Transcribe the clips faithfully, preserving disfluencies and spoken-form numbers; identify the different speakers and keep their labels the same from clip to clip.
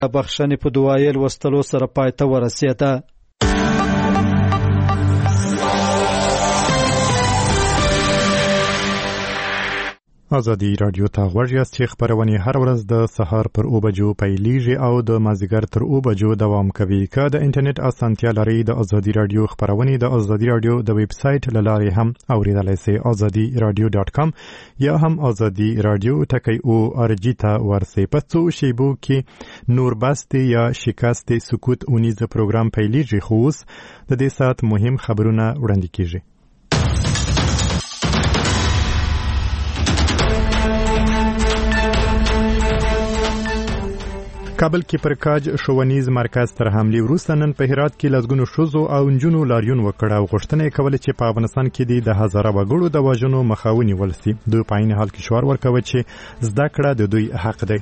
Speaker 1: بخښنې په دعایل وستلو سره پای ته ورسېده.
Speaker 2: ازادي رادیو ته غوږ یاست چې خبرونه هر ورځ د سهار پر اوه بجو پیلیږي او د مازیګر تر اوه بجو دوام کوي. که د انټرنیټ اسانتیا لري د ازادي رادیو خبرونه د ازادي رادیو د ویب سټ له لارې هم اوریدلای شئ. ازادي رادیو ډاټ کام یا هم ازادي رادیو ټکی او ار جی ته ورسئ. په څو شیبو کې نور بست یا شکست سکوت اونیز پروګرام پیلیږي. خو اوس د دې سات مهم خبرونه وړاندې کیږي. کابل کې پر کاج ښوونیز مرکز تر حملې وروسته نن په هرات کې لسګونو ښځو او نجونو لاریون وکړ او غوښتنه یې کوله چې په افغانستان کې د هزاره وګړو د وژنو مخه ونیول شي. دوی په عین حال کې شعار ورکوي چې زده کړه د دوی حق دی.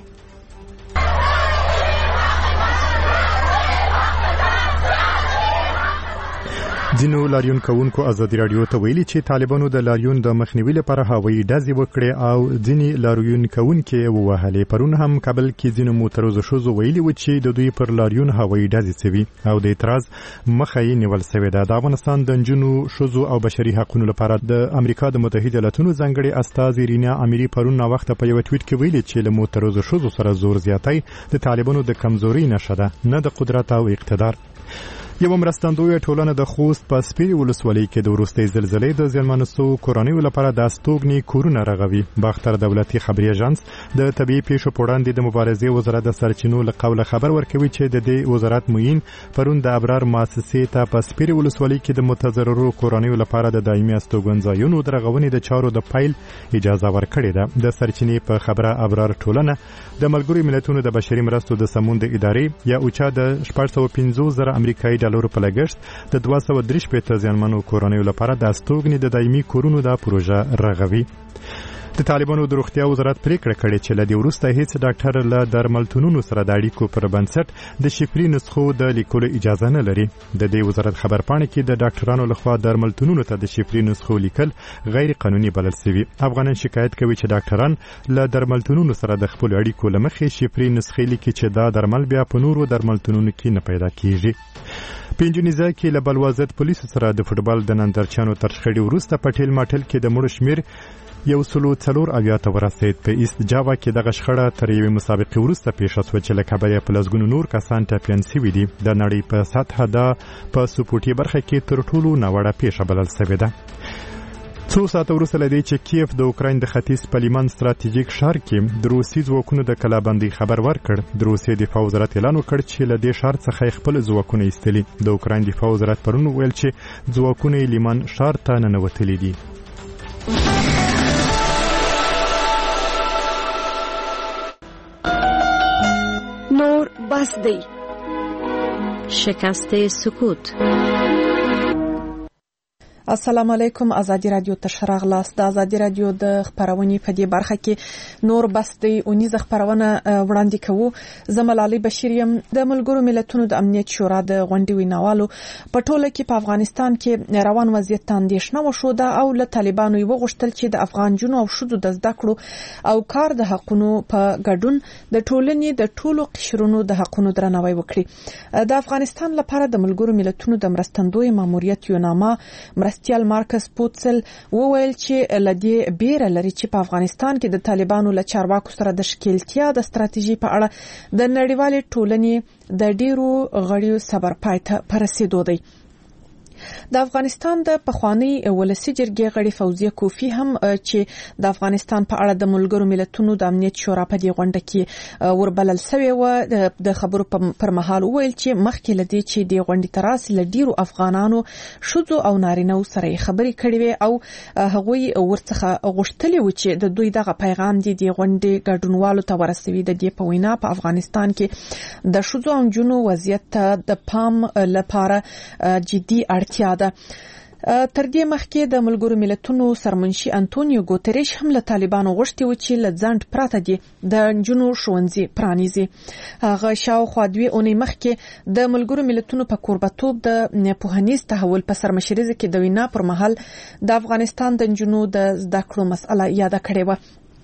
Speaker 2: ځینو لاریون کوونکو ازادي رادیو ته ویلي چې طالبانو د لاریون د مخنیوي لپاره هوایي ډزې وکړې او ځینې لاریون کوونکي ووهلې. پرون هم کابل کې ځینو معترضو ښځو ویلي و چې د دوی پر لاریون هوایي ډزې شوي او د اعتراض مخه یې نیول شوې ده. د افغانستان د نجونو ښځو او بشري حقوقو لپاره د امریکا د متحده ایالاتونو ځانګړي استازي رینا اميري پرون نا وخت په یو ټویټ کې ویلي چې له معترضو ښځو سره زور زیاتی د طالبانو د کمزوري نښه ده، نه د قدرت او اقتدار. یو مرستندوی ټولنه د خوست په سپیري ولسوالۍ کې د وروستۍ زلزلې د زیانمنو شوو کورنیو لپاره د استوګنې کورونه رغوي. باختر دولتي خبري اژانس د طبيعي پیښو په وړاندې د مبارزې وزارت د سرچینو له قوله خبر ورکوي چې د دې وزارت معین پرون د ابرار مؤسسې ته په سپیري ولسوالۍ کې د متضررو کورنیو لپاره د دایمي استوګنځایونو د رغونې د چارو د پیل اجازه ورکړې ده. د سرچینې په خبره ابرار ټولنه د ملګرو ملتونو د بشري مرستو د سمون د ادارې یا اوچا د شپږ سوه پنځوس زره امریکایي ډالرو په لګښت د دوه سوه درې شپېته زیانمنو کورنیو لپاره د استوګنې د دایمي کورونو د پروژه رغوي. د طالبانو د روغتیا وزارت پریکړه کړې چې له دې وروسته هیڅ ډاکټر له درملتونونو سره د اړیکو پر بنسټ د شفري نسخو د لیکلو اجازه نه لري. د دې وزارت خبرپاڼه کې د ډاکټرانو لخوا درملتونونو ته د شفري نسخو لیکل غیر قانوني بلل شوی. افغانان شکایت کوي چې ډاکټران له درملتونونو سره د خپل اړیکو لمخې شفري نسخې لیکي چې دا درمل بیا په نورو درملتونونو کې نه پیدا کیږي. پنځونیزه کې له بلوازت پولیسو سره د فوټبال د نندارچیانو تر شخړې وروسته پټیل ماټل کې د مړو شمیر یو سلو څلور اویا ته ورسید. په ایست جاوا کې دغه شخړه تر یوې مسابقې وروسته پیښه شوه چې له کبله په لسګونو نور کسان ټپیان شوي دي. د نړۍ په سطحه دا په سپورټي برخه کې تر ټولو ناوړه پیښه بلل شوې ده. څو ساعته وروسته له دې چې کیف د اوکراین د ختیځ په لیمان ستراتیژیک ښار کې د روسي ځواکونو د کلابندۍ خبر ورکړ. د روسیې دفاع وزارت اعلان وکړ چې له دې ښار څخه خپل ځواکونه ایستلي. د اوکراین دفاع وزارت پرون ویل چې ځواکونه لیمان ښار ته ننوتلي دي.
Speaker 3: نور بس دی.
Speaker 4: شکست سکوت.
Speaker 3: السلام علیکم. ازادي رادیو ته شراغلاست. د ازادي رادیو د خبرونې په دې برخه کې نور بس دی اونیزه خبرونه وړاندې کوو. زملالي بشیر يم د ملګرو ملتونو د امنیت شورا د غونډې ویناوالو په ټوله کې په افغانستان کې روان وضعیت ته اندېښنه وشوده او له طالبانو یې وغوښتل چې د افغان جنو او شذو د زده کړو او کار د حقونو په ګډون د ټولنې د ټولو قشرونو د حقونو درناوی وکړي. د افغانستان لپاره د ملګرو ملتونو د مرستندوی ماموریت یونامه مرستیال مارکس پوتسل وویل چې لدې بیره لري چې په افغانستان کې د طالبانو له چارواکو سره د شکلتیا د ستراتیژي په اړه د نړیوالې ټولنې د ډیرو غړیو صبر پای ته رسیدو دی. د افغانستان د پخوانی ولسی جرګې غړي فوزیه کوفی هم چې د افغانستان په اړه د ملګرو ملتونو د امنیت شورا په دې غونډه کې وربلل شوی و د خبرو پر مهال ویل چې مخکې لدی چې د غونډې تراس لډیرو افغانانو شذو او نارینه سره خبرې کړې وي او هغوی ورڅخه غوښتلې و چې د دوی دغه پیغام دی د غونډې ګډونوالو ته ورسوي. د دې په وینا په افغانستان کې د شذو او جنو وضعیت د پام لپاره جدي اړتیا ده. تر دې مخکې د ملګرو ملتونو سرمنشي انټونیو ګوتریش هم له طالبانو غوښتي و چې له ځنډ پراته دي د جنو ښوونځي پرانیزي. هغه شاوخوا دوی اونۍ مخکې د ملګرو ملتونو په کوربتوب د پوهنیز تحول په سرمشریزه کې د وینا پر مهال د افغانستان د جنو د زده کړو مسله یاد کړې و.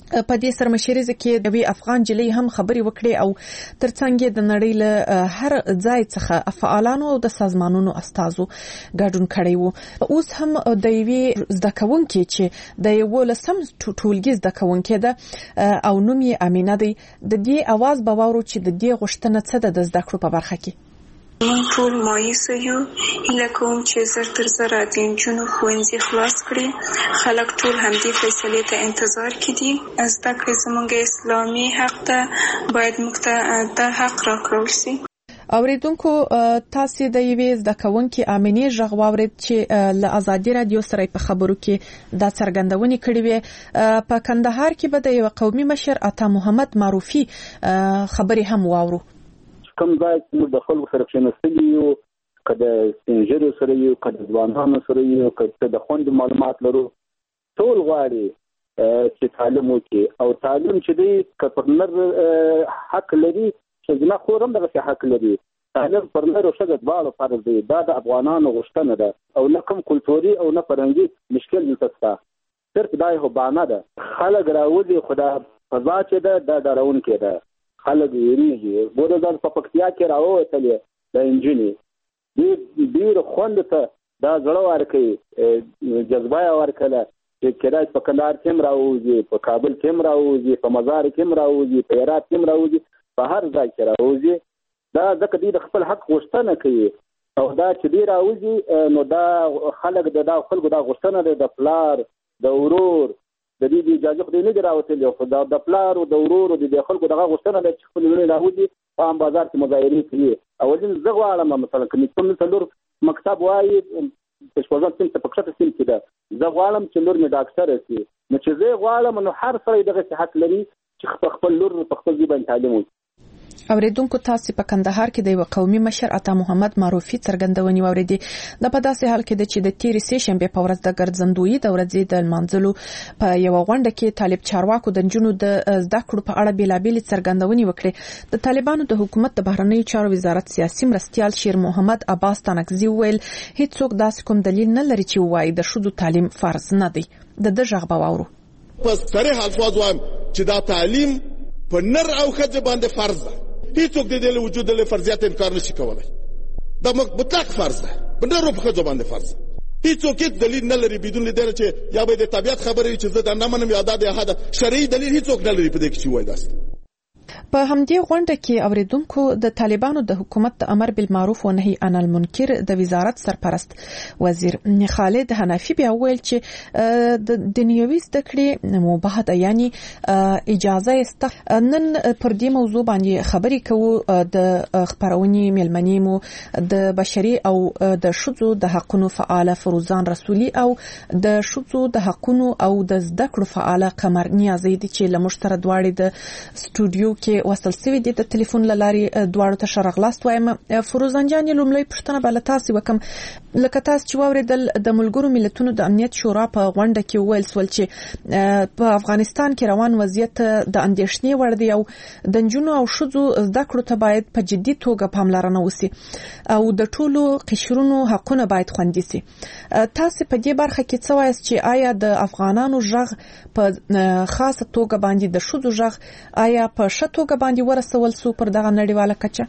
Speaker 3: په دې سرمشریزه کې د وی افغان جلی هم خبري وکړي او ترڅنګ د نړۍ له هر ځای څخه فعالانو او د سازمانونو استازو ګډون کړي وو. اوس هم د یوې زده کوونکې چې د یو لسم ټولګي زده کوونکې ده او نوم یې امینه دی، د دې اواز به واورو چې د دې غوښتنه څه ده د زده کړو په برخه کې.
Speaker 4: من ټول مایوسه یو، هیله کوم چې زر تر زره د نجونو ښوونځي خلاص کړي. خلک ټول همدې فیصلې ته انتظار کې دي. زده کړې زموږ اسلامي حق ده، باید موږ ته دا حق راکړل شي.
Speaker 3: اوریدونکو تاسو د یوې زده کوونکې امینې غږ واورید چې له ازادي رادیو سره په خبرو کې دا څرګندونې کړې وې. په کندهار کې به د یو قومي مشر عطا محمد معروفي خبرې هم واورو.
Speaker 5: کوم ځای چې د خلکو سره کېناستلي یو، که د سپینږیرو سره یو، که د ځوانانو سره یو، که د خوندې معلومات لرو، ټول غواړي چې تعلیم وکړي. او تعلیم چې دی که پر نر حق لري، ښځینه خور هم دغسې حق لري. تعلیم پر نر او ښځه دواړو فرض دی. دا د افغانانو غوښتنه ده او نه کوم کلتوري او نه فرهنګي مشکل دلته شته. صرف دا یو بهانه ده. خلک راوځي، خو دا فضا چې ده دا ډارونکې ده. خلک ویریږي. ګوره ځان په پکتیا کې راووتلې د انجونې ډېر خوند ته دا زړه ورکوي، جذبه یې ورکړله چې کېدای په کندهار کې هم راوځي، په کابل کې هم راوځي، په مزار کې هم راوځي، په هرات کې هم راوځي، په هر ځای کې راوځي. دا ځکه دوی د خپل حق غوښتنه کوي. او دا چې دوی راوځي نو دا خلک د دا خلکو دا غوښتنه ده، د پلار د ورور د دې د اجازه خو نه دی راوتلی، خو دا د پلار او د ورور او د خلکو دغه غوښتنه ده چې خپل لوري راوځي په عام بازار کې مظاهرې کوي. اولین زه غواړم مثلا که کوم څلور مکتب وایي په شپږم صنف په کښته صنف کې ده، زه غواړم چې لور مې ډاکټره شي. نو چې زه غواړم نو هر سړی دغسې حق لري چې خپل لور په خپل ځای باندې تعلیم وکړي.
Speaker 3: اوریدونکو تاسو په کندهار کې د یو قومي مشر عطا محمد معروفي څرګندونې واوریدي. د په داسې حال کې د چې د تیرې سه شنبه په ورځ د ګرځندوی د ورځې د منځلو په یو غونډه کې طالب چارواکو د جنونو د زده کړو په اړه بیلابېل څرګندونې وکړې. د طالبانو د حکومت د بهرنیو چارو وزارت سیاسي مرستيال شیر محمد عباس تنکزي ویل هیڅوک داسې کوم دلیل نه لري چې وایي د شذو تعلیم فرض نه دی. د د ژغ باورو
Speaker 6: په صریح الفاظ وایم چې دا تعلیم په نر او ښځه باندې فرض ده. هیڅوک د دې له وجود له فرضیت انکار نشي کولای. دا مطلق فرض ده، په نر او ښځه باندې فرض ده. هیڅوک هیڅ دلیل نه لري بدون لیدل چې یا به د طبيعت خبرې چې زه دا نه منم یا د احد شرعي دلیل هیڅوک نه لري په دې کې چې وایي داسته.
Speaker 3: په همدې غونډه کې اوریدونکو د طالبانو د حکومت د امر بالمعروف و نهي عن المنکر د وزارت سرپرست وزیر خالد حنفي بیا ویل چې د دنیوي زده کړې مباح ده، یعنی اجازه است. نن پر دې موضوع باندې خبرې کوو د خبرونې ملمنې مو د بشري او د شذو د حقوقو فعال فروزان رسولي او د شذو د حقوقو او د زده کړو فعال قمر نیازي دي چې لمشترک دواړي د سټوډیو کې وصل سوي دي. د ټلیفون لاري دواړو ته شرغلاست وایم. فروزان جان لومړی پښتنه بل تاسو وکم لکه تاسو چې واوریدل د ملګرو ملتونو د امنیت شورا په غونډه کې ویل سول چې په افغانستان کې روان وضعیت د اندېښنې وړ دی او د جنونو او شذو زده کړو ته باید په جدي توګه پاملرنه وشي او د ټولو قشرونو حقونه باید خوندي شي. تاسو په دې برخه کې څه وایي چې آیا د افغانانو ژغ په خاصه توګه باندې د شذو ژغ آیا په شتوګه باندې ورسول سو پر دغه نړیواله کچه؟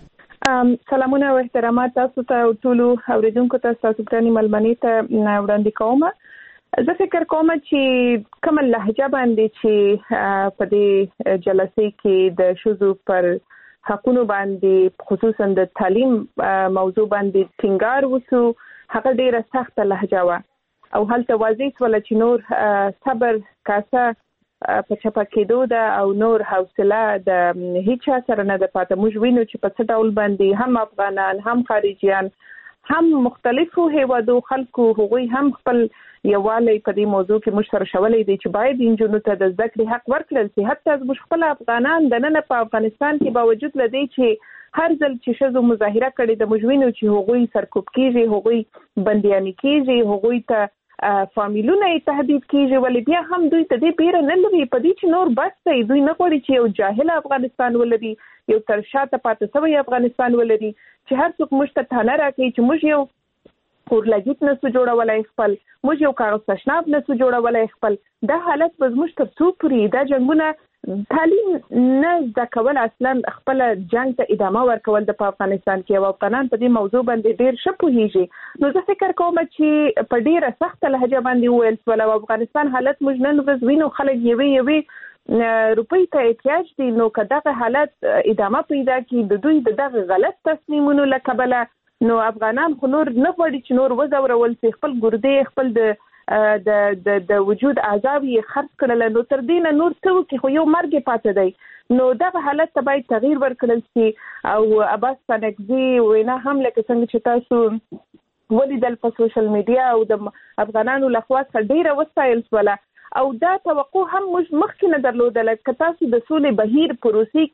Speaker 7: سلامونه او احترامات تاسو ته ټول اوریدونکو ته تاسو ګراني ملمنې ته وړاندې کوم. زه فکر کوم چې کوم لهجه باندې چې په دې جلسې کې د شذو پر حقوقو باندې خصوصا د تعلیم موضوع باندې ټینګار وسو، هغه ډیره سخته لهجه و او هلته واضح ول چې نور صبر کاسه په چپا کېدو ده او نور حوصله د هیڅ سره نه ده پاتې. موږ وینو چې په څه ډول باندې هم افغانان هم خارجيان هم مختلفو هیوادو خلکو هغوی هم خپل یووالی په دې موضوع کې موږ سره شولې دي چې باید انجونو ته د زده کړې حق ورکړل شي. حتی موږ خپل افغانان د نن په افغانستان کې باوجود لدی چې هر ځل چې شذو مظاهره کړي د موږ وینو چې هغوی سرکوب کیږي، هغوی بندياني کیږي، هغوی ته فامیلونه تهدید کیږي، ولې بیا هم دوی ته دې پیره نه لري په دې چې نور بس دی. دوی نه غواړي چې یو جاهل افغانستان ولري، یو تر شاته پاتې شوی افغانستان ولري چې هر څوک موږ ته تانه راکړي چې موږ یو اورلګیت نسو جوړولای خپل موږ یو کاغذ تشناب نسو جوړولای خپل دا حالت به زموږ تر څو پورې دا جنگونه تعلیم نه زده کول اصلا خپل جنگ ته ادامه ورکول د افغانستان کې او افغانان په دې موضوع باندې ډیر ښه پوهیږي نو زه فکر کوم چې په ډیره سخت لهجه باندې ویل سول او افغانستان حالت موږ نن ورځ وینو خلک یوي یوي روپی ته احتیاج دي نو که دغه حالت ادامه پیدا کړي د دوی د دغه غلط تصمیمونو له کبله نو افغانان خو نور نه غواړي چې نور وزورول سي خپل ګردې خپل د د د د وجود اعضاء یې خرڅ کړل نو تر دې نه نور څه وکړي خو یو مرګ پاتې دی نو دغه حالت ته باید تغییر ورکړل سي او عباس سنگزي وینا هم لکه څنګه چې تاسو ولیدل په سوشل میډیا او د افغانانو لخوا ډیره وسایل سواله او دا توقع هم موږ مخکې نه درلودل که تاسو د سولې بهیر پروسې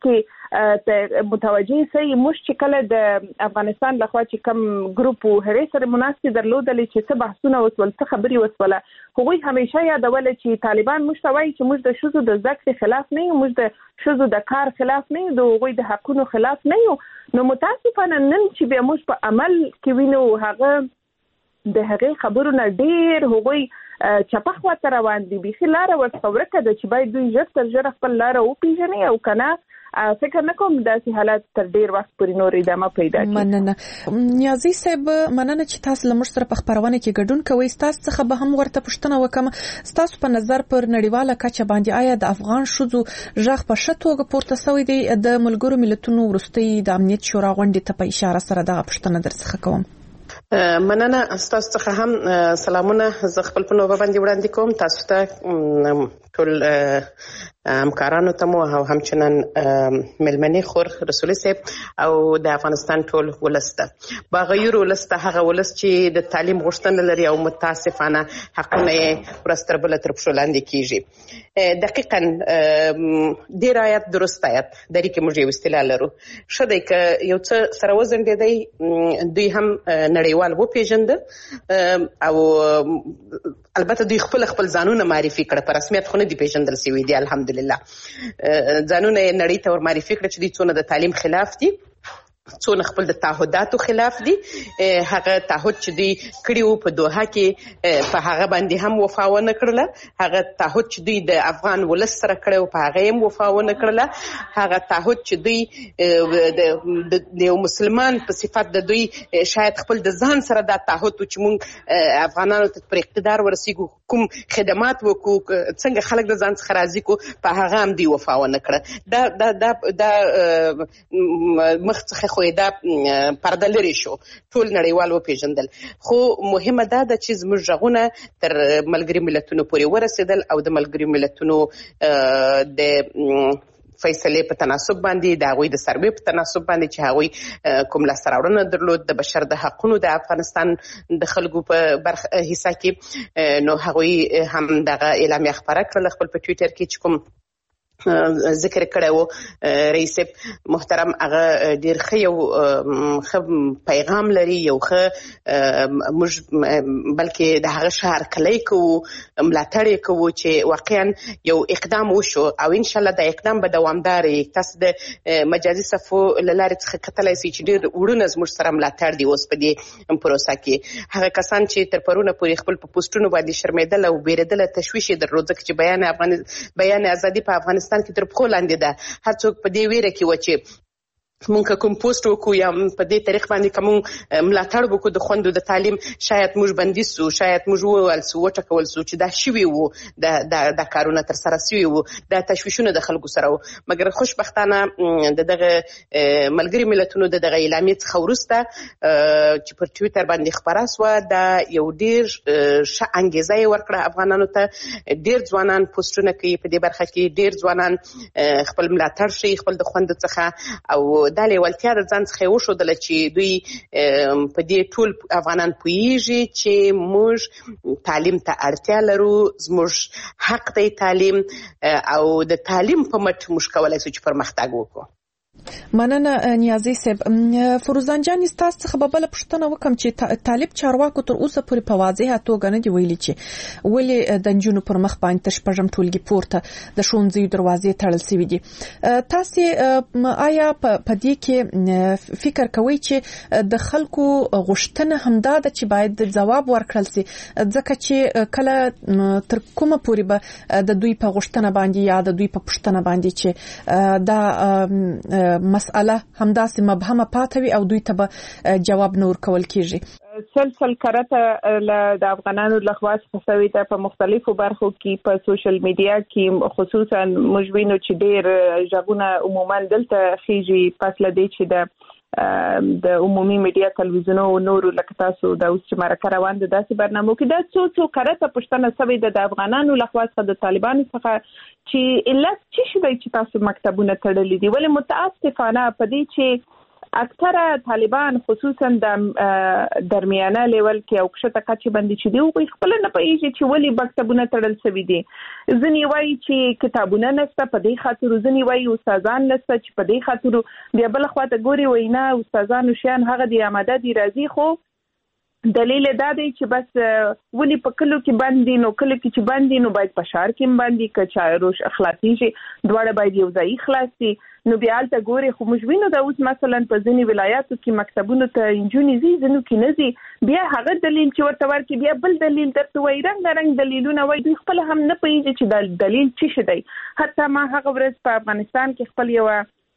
Speaker 7: کې متوجه سئ موږ چې کله د افغانستان لخوا چې کوم ګروپ هغې سره مناسبې درلودلې چې څه بحثونه وسول څه خبرې وسوله هغوی همیشه یادوله چې طالبان موږ ته وایي چې موږ د ښځو د زده کړې خلاف نه یو موږ د ښځو د کار خلاف نه یو د هغوی د حقونو خلاف نه یو نو متاسفانه نن چې بیا موږ په عمل کې وینو هغه د هغې خبرو نه ډېر هغوی چپه خواته روان دي بیخي لاره ورڅخه ورکه ده چې باید دوی ژر تر ژره خپل لاره وپېژني او که نه فکر نه کوم داسې حالات تر ډېر وخت پورې نور ادامه پیدا کړي.
Speaker 3: مننه نیازي صاحب مننه چې تاسو له موږ سره په خپرونه کې ګډون کوئ ستاسو څخه به هم ورته پوښتنه وکم ستاسو په نظر پر نړیواله کچه باندې آیا د افغان ښځو غږ په ښه توګه پورته شوی دی د ملګرو ملتونو وروستۍ د امنیت شورا غونډې ته په اشاره سره دغه پوښتنه درڅخه کوم.
Speaker 8: مننه ستاسو څخه هم سلامونه زه خپل په نوبه باندې وړاندې کوم تاسو ته ټول همکارانو ته مو او همچنان ملمنې خور رسولي صاحب او د افغانستان ټول ولس ته باغیر ولس ته هغه ولس چې د تعلیم غوښتنه لري او متاسفانه حقونه یې ورځ تر بله تر پښو لاندې کیږي دقیقا ډېر آیت درست آیت درې کې موږ یو اصطلاح لرو ښه دی که یو څه سره وځنډېدی دوی هم نړیوال وپېژنده او البته دوی خپل خپل ځانونه معرفي کړه په رسمیت خو نه دي پېژندل سوي دي الحمدلله ځانونه یې نړۍ ته ور معرفي کړه چې دوی څونه د تعلیم خلاف دي څونه خپل د تعهداتو خلاف دي هغه تعهد چې دوی کړي وو په دوحه کې په هغه باندې هم وفا ونه کړله هغه تعهد چې دوی د افغان ولس سره کړی وو په هغه هم وفا ونه کړله هغه تعهد چې دوی د یو مسلمان په صفت د دوی شاید خپل د ځان سره دا تعهد چې موږ افغانانو ته پر اقتدار ورسیږو کوم خدمات وکړو څنګه خلک د ځان څخه راضي کړو په هغه هم دوی وفا ونه کړه دا دا دا مخ څخه خو دا پرده لري شو ټول نړیوال وپېژندل خو مهمه دا ده چې زموږ غږونه تر ملګري ملتونو پورې ورسېدل او د ملګري ملتونو د فیصلې په تناسب باندې د هغوی د سروې په تناسب باندې چې هغوی کوم لاسته راوړنه درلود د بشر د حقونو د افغانستان د خلکو په برخه حصه کې نو هغوی هم دغه اعلامیه خپره کړله خپل په ټویټر کې چې کوم ذکر کړی و رئیس محترم هغه ډېر ښه یو ښه پیغام لري یو ښه موږ بلکې د هغه ښه هرکلی کوو ملاتړ یې کوو چې واقعا یو اقدام وشو او انشاءالله دا اقدام به دوامدار وي تاسو د مجازي صفحو له لارې څخه کتلی سئ چې ډېر وړونه زموږ سره ملاتړ دي اوس په دې پروسه کې هغه کسان چې تر پرونه پورې خپل په پوسټونو باندې شرمېدل او بیرېدله تشویش یې درلود ځکه چې بیان افغان بیان ازادي په افغانستان کې تر پښو لاندې ده هر څوک په دې ویره کې و چې مونږ کوم پوسټ وکړو یا په دې طریق باندې کوم ملاتړ وکړو د خوندو د تعلیم شاید موږ بندي سو شاید موږ وویل سو وټکول سو چې دا شوي وو د د کارونه تر سره سوي وو دا تشویشونه د خلکو سره وو مګر خوشبختانه د دغه ملګري ملتونو د دغه اعلامیې څخه وروسته چې پر ټویټر باندې خپره سوه دا یو ډېر ښه انګیزه یې ورکړه افغانانو ته ډېر ځوانان پوسټونه کوي په دې برخه کې ډېر ځوانان خپل ملاتړ ښیي خپل د خوندو څخه او دا لیوالتیا د ځان څخه یې وښودله چې دوی په دې ټول افغانان پوهیږي چې موږ تعلیم ته اړتیا لرو زموږ حق دی تعلیم او د تعلیم په مټ موږ کولی شو چې پرمختګ وکړو
Speaker 3: مننه نیازي صاحب. فروزان جان تاسو څخه به بل پښتنه وکم چې طالب چارواکو تر اوسه پورې په واضحه توګه نه دی ویلي چې ولې د جنونو پر مخ باندې تشپږم ټولګي پورته د شونځي دروازې تړل سوي دي. تاسو آیا په دې کې فکر کوئ چې د خلکو غوښتنه همدا ده چې باید ځواب ورکړل سي ځکه چې کله تر کومه پورې به د دوی په غوښتنه باندې یا د دوی په پښتنه باندې چې دا مسأله همداسې مبهمه پاتوي او دوی ته به جواب نور کول کیږي؟
Speaker 7: سلسل کرته د افغانانو لخوا خصوصي ته په مختلفو برخو کې په سوشل میډیا کې خصوصا مجوینو چې ډېر ژغونه عموما دلته خيږي پس لدی چې د د عمومي میډیا تلویزیونو او نورو لکه تاسو د اوس چې مرکه روان ده داسې برنامو کې دا څو څو کرته پښتنه سوي د افغانانو لخوا څخه د طالبانو څخه چې علت څه شي چې تاسو مکتبونه تړلې دي ولې متاسفانه په دې چې اکثره طالبان خصوصا د درمیانه لیول کې او کښته کچې باندې چې دی او خپل نه پېږي چې ولې مکتبونه تړل شوي دي. ځنې وایي چې کتابونه نشته په دې خاطر، ځنې وایي استادان نشته چې په دې خاطر بیا بل خواته ګوري وینا استادانو شان هغه دی آماده دي راځي خو دلیل دا دی چې بس ولي په کلو کې باندې نو کله کې چې باندې نو باید په شهر کې باندې کچا روش اخلاقی شي دواړه باید یو ځای خلاصي نو بیا الته ګوري خو مجوینو دا اوس مثلا په ځینی ولایاتو کې مکتبونو ته انجونی زی زنو کې نزي بیا هغه دلیل چې ورته ورکې بیا بل دلیل درته وای رنګ رنګ دلیلونه وای دوی خپل هم نه پېږي چې دا دلیل څه شي دی. حتی ما هغه ورځ په افغانستان کې خپل یو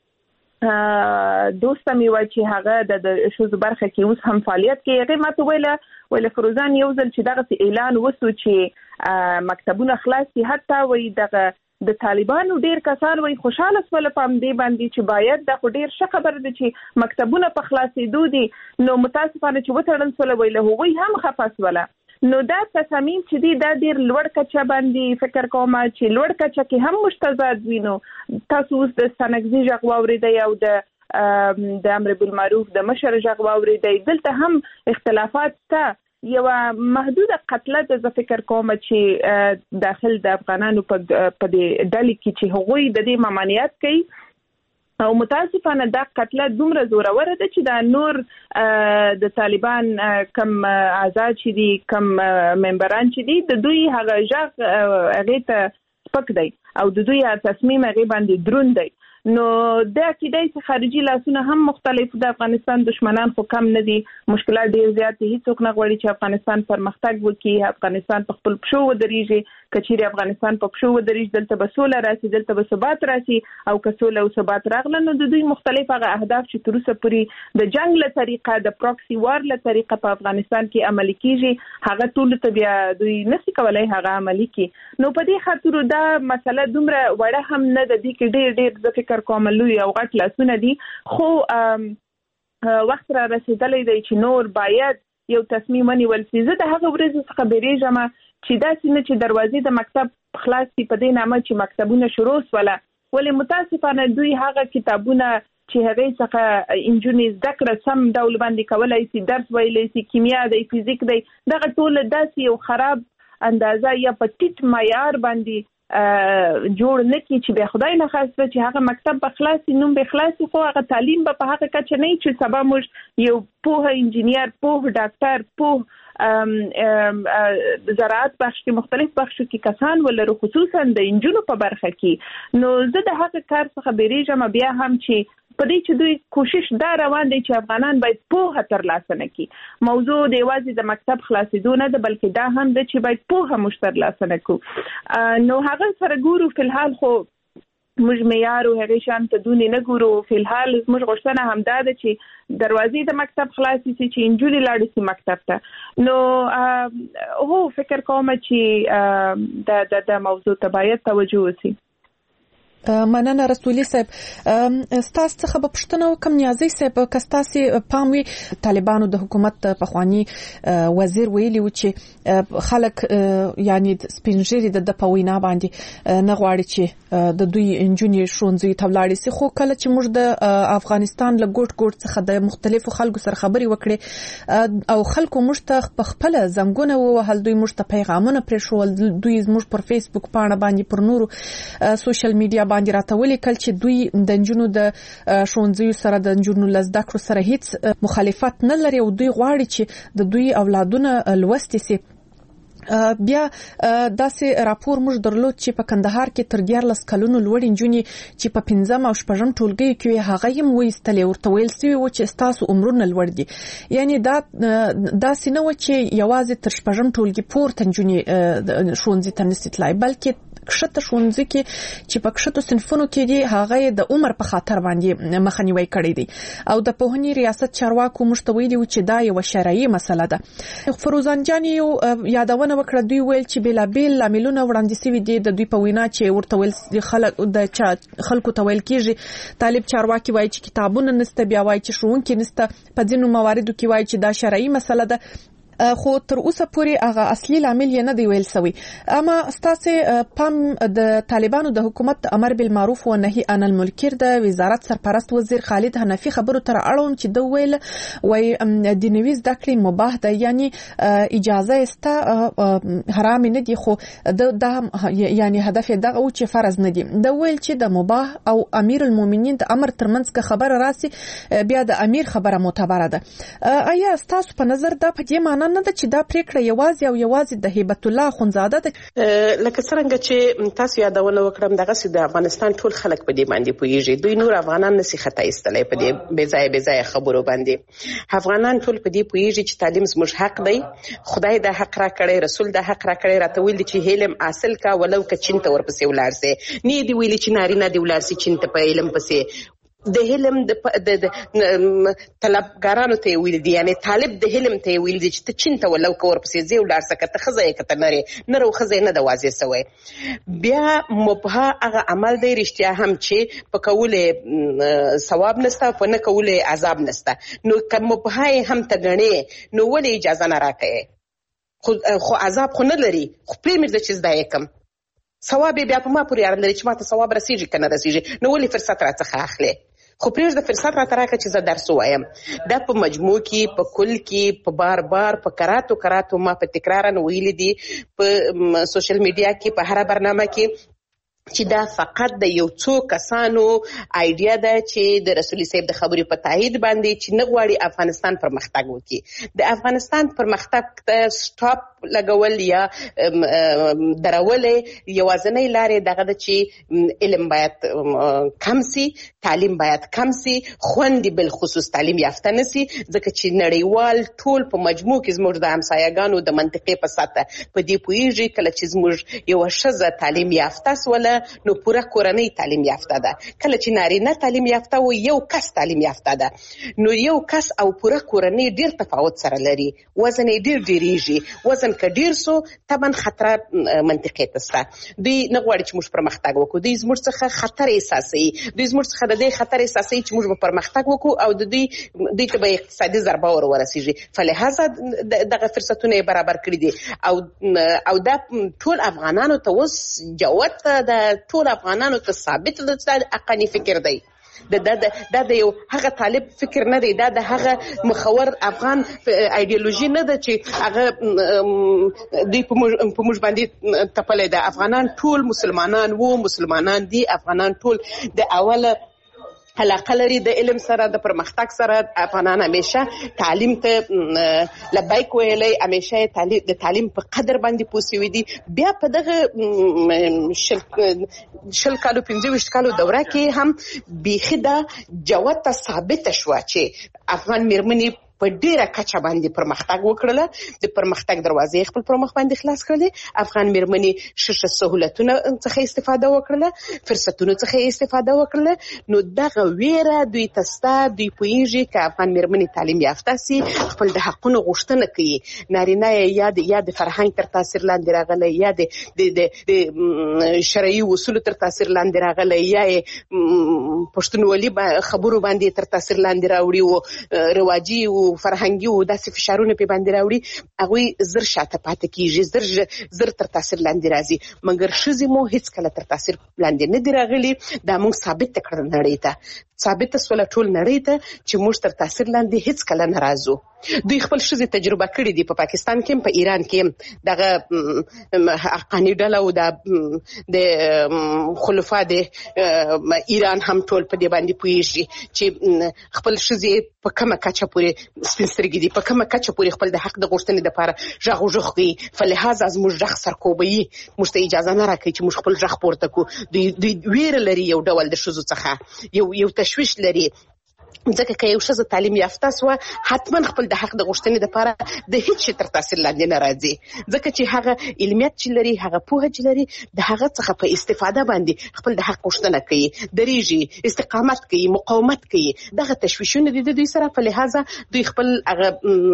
Speaker 7: دوست مې وای چې هغه د شوز برخه کې اوس هم فعالیت کوي هغه ماته ویله ویله فروزان یو ځل چې دغه اعلان وسو چې مکتبونه خلاصي حتی وای دغه د طالبانو ډیر کسان وای خوشاله سول په دې باندې چې باید د ډیر ښه خبر ده چې مکتبونه په خلاصېدو دي نو متاسفانه چې وتړل سول ویله هغوی هم خفاس ولا نو دا تصامیم چې دی دا ډیر لوړ کچه باندې فکر کوم چې لوړ کچه کې هم مشتزاد وینو. تاسو اوس د سنگزي ژغ واورېدئ او د د امر بالمعروف د مشر ژغ واورېدئ دلته هم اختلافات ته یو محدوده قتله د فکر کوم چې داخل د افغانانو په دې ډلې کې چې هغوی د دې ممانعت کوي او متاسفانه دا قتله دومره زوروره ده چې دا نور د طالبان کم آزاد چې دي کم ممبران چې دي د دوی هغه ژغ هغې ته سپک دی او د دوی تصمیم هغې باندې دروند دی. نو دا کېدای چې خارجي لاسونه هم مختلف د افغانستان دشمنان خو کم نه دي مشکلات ډېر زیات دي هیڅوک نه غواړي چې افغانستان پرمختګ وکړي افغانستان په خپل پښو ودرېږي که چیرې افغانستان په پښو ودرېږي دلته به سوله راسي دلته به ثبات راسي او که سوله او ثبات راغله نو د دوی مختلف هغه اهداف چې تر اوسه پورې د جنګ له طریقه د پروکسي وار له طریقه په افغانستان کې عملي کیږي هغه ټول ته بیا دوی نشي کولای هغه عملي کړي. نو په دې خاطر دا مسله دومره وړه هم نه ده دي کې ډېر ډېر د فکر کوم لوی او غټ لاسونه دي خو وخت را رسیدلی دی چې نور باید یو تصمیم ونیول شي. زه د هغه ورځې څخه بیریږم چې داسې نه چې دروازې د مکتب خلاص دي په دې نامه چې مکتبونه شروع سوله ولې متاسفانه دوی هغه کتابونه چې هغې څخه انجونې زده کړه سم ډول باندې کولی شي درس ویلی شي کیمیا دی فزیک دی دغه ټول داسې یو خراب اندازه یا په ټیټ معیار باندې جوړ نه کی چې به خدای نه خواسته چې هغه مکتب به خلاصي نوم به خلاصي خو هغه تعلیم به په هغه کچه نه چې سبا موږ یو پوه انجینیر پوه ډاکټر پوه زراعت بخش کې مختلف بخشو کې کسان ولرو خصوصا د انجونو په برخه کې. نو زه د هغه کار څخه بیریږم بیا هم چې په دې چې دوی کوشش دا روان دی چې افغانان باید پوهه ترلاسه نه کړي موضوع د یوازې د مکتب خلاصېدو نه ده بلکې دا هم ده چې باید پوهه موږ ترلاسه نه کړو. نو هغه سره ګورو فلحال خو موږ معیار او هغې شان ته دونې نه ګورو فلحال موږ غوښتنه همدا ده چې دروازې د مکتب خلاصې شي چې نجونې لاړې شي مکتب ته. نو هو فکر کوم چې د د موضوع ته باید توجه وشي.
Speaker 3: مننه رسولي صاحب ستاسو څخه په پښتنه وکم نیازي صاحب کستاسي پاموي طالبانو د حکومت پخوانی وزیر ویلي و چې خلک یعنی سپینجری د پوینا باندې نه غواړي چې د دوی انجونی شونځي تولاړي سي خو کله چې موږ د افغانستان له ګوټ ګوټ څخه د مختلفو خلکو سره خبري وکړي او خلکو موږ ته خپل زنګونه وهل دوی موږ ته پیغامونه پرې شول دوی موږ پر فیسبوک پاڼه باندې پر نورو سوشل میډیا باندې راته ولیکل چې دوی د نجونو د ښوونځیو سره د نجونو لزده کړو سره هیڅ مخالفت نه لري او دوی غواړي چې د دوی اولادونه لوستي سي. بیا داسې راپور موږ درلود چې په کندهار کې تر دیارلس کلونو لوړ نجونې چې په پنځم او شپږم ټولګي کې هغه هم وایستلې ورته ویل سوي و چې ستاسو عمرونه لوړ دي. یعنی دا داسې نه و چې یوازې تر شپږم ټولګي پورته نجونې ښوونځي ته نشي تلای، بلکې کښته ښوونځي کې چې په کښتو صنفونو کې دي هغه د عمر په خاطر باندې مخنیوي کړی دی. او د پوهنې ریاست چارواکو موږ ته ویلي و چې دا یو شرعي مسله ده. فروزان جان یو یادونه وکړه، دوی ویل چې بېلابېل لاملونه وړاندې شوي دي د دوی په وینا چې ورته ویل خلک د خلکو ته ویل کېږي. طالب چارواکي وایي چې کتابونه نشته، بیا وایي چې ښوونکي نشته، په ځینو مواردو کې وایي چې دا شرعي مسله ده، خو تر اوسه پورې هغه اصلي لامل یې نه دی ویل سوی. اما ستاسو پام د طالبانو د حکومت امر بالمعروف و نهي عن المنکر د وزارت سرپرست وزیر خالد حنفي خبرو تر اړوند چې د ویل وای د نویز د کړې مباح ده، یعنی اجازه است حرام نه دي، خو د یعنی هدف دغه او چې فرض نه دي. د ویل چې د مباح او امیر المؤمنین د امر ترمنځ که خبر راسي بیا د امیر خبره معتبره ده. آیا ستاسو په نظر دا په دې معنی نه ده چې دا پریکړه یوازې او یوازې د هیبت الله خونزاده ده؟
Speaker 8: لکه څنګه چې تاسو یادونه وکړم دغه سي د افغانستان ټول خلک په دې باندې پوهیږي، دوی نور افغانان نسی خطا ایستلای په دې بې ځای بې ځای خبرو باندې. افغانان ټول په دې پوهیږي چې تعلیم زموږ حق دی، خدای دا حق را کړی، رسول دا حق را کړی، راته ویل چې علم حاصل کا ولو که چین ته ورپسې ولاړ سي، نه دی ویل چې نارینه دی ولاړ سي چین ته په علم پسې. د علم د طلبګارانو ته ویل دي، یعنی طالب د علم ته ویل دي چې ته چین ته ولو که ورپسې ځې ولاړ سه، که ته ښځه یې که ته نر یې، نر او ښځه نه ده واضح سوی. بیا مبها هغه عمل دی رښتیا هم چې په کولې ثواب نسته، په نه کولې عذاب نسته. نو که مبها یې هم ته ګڼې نو ولې اجازه نه راکوې؟ خو عذاب خو نه لري، خو پرېږده چې زده یې کړم، ثواب بیا په ما پورې اړه لري چې ما ته ثواب رسیږي که نه رسیږي، نو ولې فرصت راڅخه اخلې؟ خو پرېږده فرصت راته راکړه چې زه درس ووایم. دا په مجموع کې، په کل کې، په بار بار، په کراتو کراتو ما په تکرارا ویلي دي په سوشل میډیا کې، په هره برنامه کې، چې دا فقط د یو څو کسانو ایډیا ده چې د رسولي صاحب د خبرې په تایید باندې چې نه غواړي افغانستان پرمختګ وکړي. د افغانستان پرمختګ ته سټاپ لګول یا درولې یوازینۍ لارې دغه ده چې علم باید کم سي، تعلیم باید کم سي، خوندې بالخصوص تعلیم یافته نسي، ځکه چې نړیوال ټول په مجموع کې زموږ د همسایه‌ګانو د منطقې په سطح په دې پوهېږي کله چې زموږ یوه ښځه تعلیم یافته سوله نو پوره کورنۍ تعلیم یافته ده. کله چې نارینه تعلیم یافته و یو کس تعلیم یافته ده، نو یو کس او پوره کورنۍ ډیر تفاوت سره لري، وزن یې ډیر ډیریږي. وزن که ډیر سو طبعا خطر منطقې ته سته. دوی نه غواړي چې موږ پرمختګ وکړو، دوی زموږ څخه خطر احساسوي، دوی زموږ څخه د دې خطر احساسوي چې موږ به پرمختګ وکړو او د دوی دوی ته به اقتصادي ضربه ور ورسیږي. فلهذا دغه فرصتونه یې برابر کړي دي. او او دا ټول افغانانو ته اوس جوت د ټول افغانانو ته ثابت ده چې حقاني فکر دی. دا د یو هغه طالب فکر نه دی، دا د هغه مخور افغان ایډیالوژي نه ده چې هغه دوی په موږ باندې تپلی ده. افغانان ټول مسلمانان وو، مسلمانان دي، افغانان ټول د اوله علاقه لري د علم سره، د پرمختګ سره. افغانان همیشه تعلیم ته لبیک ویلی، همیشه د تعلیم په قدر باندې پوه سوي دي. بیا په دغه شل کالو پنځه ویشت کالو دوره کې هم بیخي دا جوته ثابته شوه چې افغان میرمنې په ډیره کچه باندې پرمختګ وکړله، د پرمختګ دروازې خپل پر مخ باندې خلاص کړلې. افغان میرمنې ښه ښه سهولتونه څخه استفاده وکړله، فرصتونو څخه استفاده وکړله. نو دغه ویره دوی ته سته، دوی پوهېږي که افغان میرمنې تعلیم یافته سي خپل د حقونو غوښتنه کوي. نارینه یا د یا د فرهنګ تر تاثیر لاندې راغلی، یا د شرعي اصولو تر تاثیر لاندې راغلی، یا یې پښتونولي خبرو باندې تر تاثیر لاندې راوړي و، رواجي و، فرهنګي و، داسې فشارونه پې باندې راوړي. هغوی زر شاته پاتې کېږي، زر زر تر تاثیر لاندې راځي. مګر ښځې مو هېڅکله تر تاثیر لاندې نه دي راغلي. دا موږ ثابت کړل نړۍ ته. ثابت سول ټول نړۍ ته چې موږ تر تاثیر لاندې هیڅ کله نه راځو. دوی خپل شذې تجربه کړې دي په پاکستان کې، په ایران کې دغه حقانی ډله او د خلفا د ایران هم ټول په دې باندې پوهیږي چې خپل شذې په کومه کچه پورې سپینسترګي دي، په کومه کچه پورې خپل د حق د غوښتنې لپاره ژغ وژغ کوي. فلهذا موږ ژغ سرکوبي موږ ته اجازه نه راکوي چې موږ خپل ژغ پورته کړو. دوی دوی ویره لري یو ډول د ښځو څخه، یو یو تشویش لري. ځکه که یو ښځه تعلیم یافته سوه حتما خپل د حق د غوښتنې لپاره د هیڅ شي تر تاثیر لاندې نه راځي، ځکه چې هغه علمیت چې لري، هغه پوهه چې لري، د هغه څخه په استفاده باندې خپل د حق غوښتنه کوي، درېږي، استقامت کوي، مقاومت کوي. دغه تشویشونه دي د دوی سره. په لحاظه دوی خپل هغه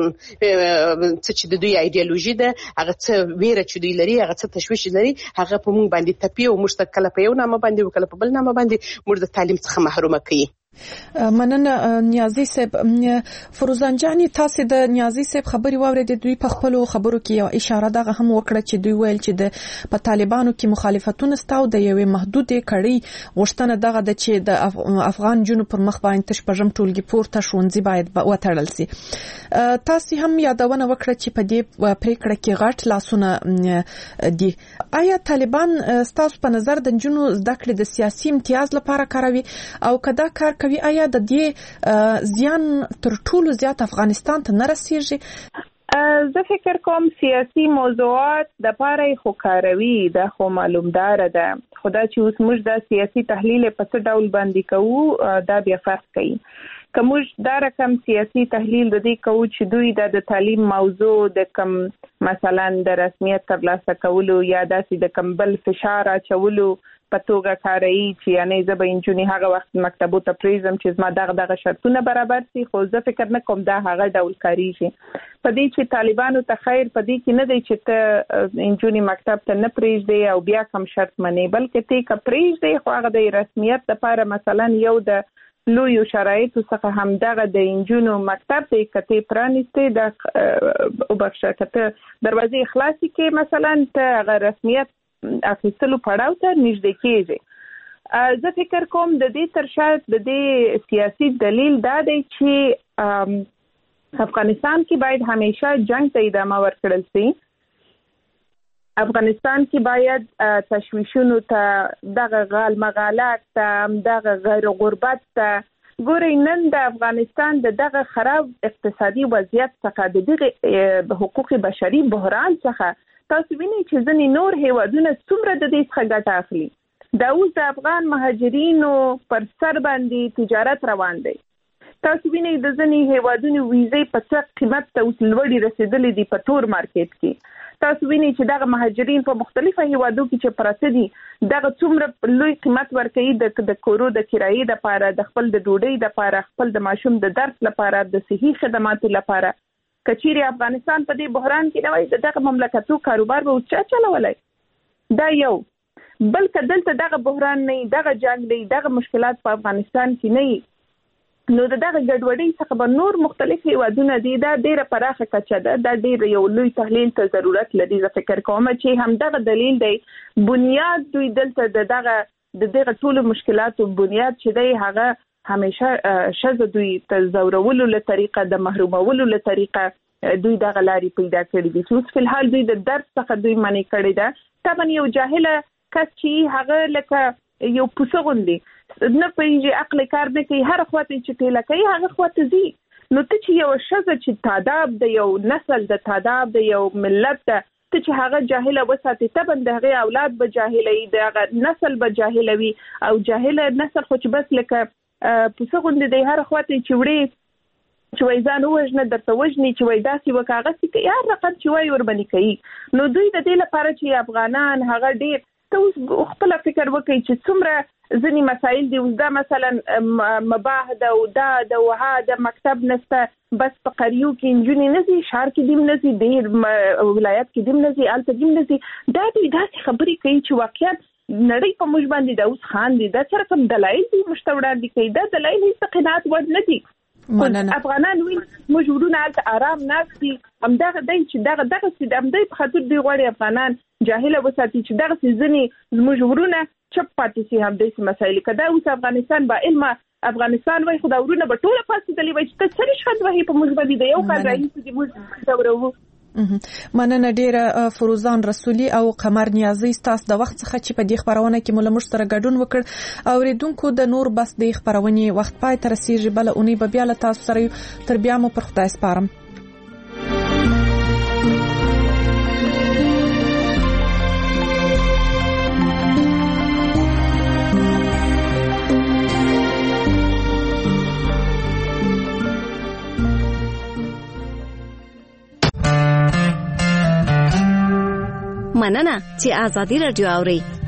Speaker 8: څه چې د دوی ایډیالوژي ده، هغه څه ویره چې دوی لري، هغه څه تشویش لري، هغه په موږ باندې تپي او موږ ته کله په یو نامه باندې او کله په بل نامه باندې موږ د تعلیم څخه محرومه کوي.
Speaker 3: مننه نیازي صاحب. فروزان جاني، تاسو د نیازي صاحب خبري واورېدې. دوی په خپل خبرو کې یو اشاره دغه هم وکړه چې دوی ویل چې د په طالبانو کې مخالفتونه ستاو د یوې محدودې کړي غوښتنه دغه د چې د افغان جنو پر مخ باندې تش پرجم ټولګي پورته شونځي باید وتړل سي. تاسو هم یادونه وکړه چې په دې پریکړه کې غټ لاسونه دي. آیا طالبان تاسو په نظر د جنو زده کړې د سیاسي امتیاز لپاره کاروي او کدا کار کوي؟ آیا د دې زیان تر ټولو زیات افغانستان ته نه رسیږي؟
Speaker 7: زه فکر کوم سیاسي موضوعات د پاره خو کاروي، دا خو معلومدار ده. خدا چې اوس موږ د سیاسي تحلیل په څه ډول باندې کوو دا بیا فرق کوي. که موږ دا رقم سیاسي تحلیل د دې کوو چې دوی د تعلیم موضوع د کم مثلا د رسمیت ترلاسه کولو یا داسې د کم بل فشار اچولو په توګه کاروي چې یعنی زه به انجونی هغه وخت مکتبو ته پریزم چې زما دغه دغه شرطونه برابر سي، خو زه فکر نه کوم دا هغه ډول کاریږي. په دې چې طالبانو ته خیر په دې کې نه دی چې ته انجونی مکتب ته نه پریږدي او بیا کوم شرط منی، بلکې ته که پریږدي خو هغه د رسمیت لپاره مثلا یو د لویو شرایطو څخه هم دغه د انجونو مکتب د کته پرانیسته د او بخښه کته دروازې خلاصي کې مثلا ته هغه رسمیت اخیستلو پړاو ته نږدې کېږي. زه فکر کوم د دې تر شا د دې سیاسي دلیل دا دی چې افغانستان کې باید همیشه جنگ ته ادامه ورکړل شي. افغانستان کې باید تشویشونو ته، دغه غال مغالات ته، دغه غیر غربت ته، ګورئ نن د افغانستان د دغه خراب اقتصادي وضعیت څخه، د دغه حقوق بشري بحران څخه تاسو وینئ چې ځینې نور هیوادونه څومره د دې څخه ګټه اخلي. دا اوس د افغان مهاجرینو پر سر باندې تجارت روان دی. تاسو وینئ د ځینې هیوادونو ویزې په څه قیمت ته اوس لوړې رسېدلې دي په تور مارکیټ کې. تاسو وینئ چې دغه مهاجرین په مختلفو هیوادو کې چې پراته دي دغه څومره لوی قیمت ورکوي د کورو د کرایې لپاره، د خپل د ډوډۍ لپاره، خپل د ماشوم د درس لپاره، د صحي خدماتو لپاره. کچيري افغانستان په دې بحران کې نه وای دغه مملکتو کاروبار به چا چلولای؟ دا یو. بلکې دلته دغه بحران نه، دغه جنگ نه، دغه مشکلات په افغانستان کې نه، نو دغه ګډوډۍ څخه به نور مختلف هیوادونه دي. دا ډیره پراخه کچه ده، دا ډیر یو لوی تحلیل ته ضرورت لري. زه فکر کوم چې هم دغه دلیل دی. بنیاد دوی دلته د دغه د دغه ټولو مشکلاتو بنیاد چې دی هغه همیشه شذ دوی ته زورولو له طریقه، د محرومولو له طریقه دوی دغه لاري پیدا کړې دي. اوس په الحال دوی د درس څخه دوی منې کړې ده. طبعا یو جاهله کس چې هغه لکه یو پوسه غوندي نه پېږي، عقل کار نه کوي، هر خواته چې ټیله کوي هغه خواته ځي. نو ته چې یو شذ چې تعداد د یو نسل د تعداد د یو ملت ته ته چې هغه جاهله وساتي، ته بند هغه اولاد به جاهلوي، دغه نسل به جاهلوي. او جاهله نسل خو چې بس لکه پوسه غوندې دی، هر خواته چې وړي چې وای ځان وژنه درته وژني، چې وای داسې وکاغه سي کوي، هر رقم چې وای وربني کوي. نو دوی د دې لپاره چې افغانان هغه ډیر ته اوس خپل فکر وکړي چې څومره ځینې مسایل دي. اوس دا مثلا مباح ده او دا د وها د مکتب نسته، بس په قریو کې انجونې نه ځي، شهر کې دیم نه ځي، ډېر ولایت کې دیم نه ځي، هلته دیم نه ځي. دا دوی داسې خبرې کوي چې واقعیت نړۍ په موږ باندې دا اوس خان دي. دا څه رقم دلایل دي موږ ته وړاندې کوي؟ دا دلایل هیڅ قناعت وړ نه دي. افغانان وین موږ ورونه هلته آرام ناست دي. همدغه دی چې دغه دغسې د همدی په خاطر دوی غواړي افغانان جاهله وساتي چې دغسې ځینې زموږ ورونه چپ پاتې شي همداسې مسایل. که دا اوس افغانستان با علمه افغانستان وای خدای ورونه په ټوله پاسېدلې وای چې ته څه شهادت وای په موږ باندې د یو کال راهیسې د موږ خبرو.
Speaker 3: مننه ډیره فروزان رسولي او قمر نیازي ستاسو د وخت څخه چې په دې خبرونه کې مولمر سره ګډون وکړ. اوریدونکو د نور بس د خبرونې وخت پای تر رسیدي بل اونۍ به بیا له تاسو سره تر بیا مو پر خدای سپارم.
Speaker 9: مننه چې آزادي رادیو اوري.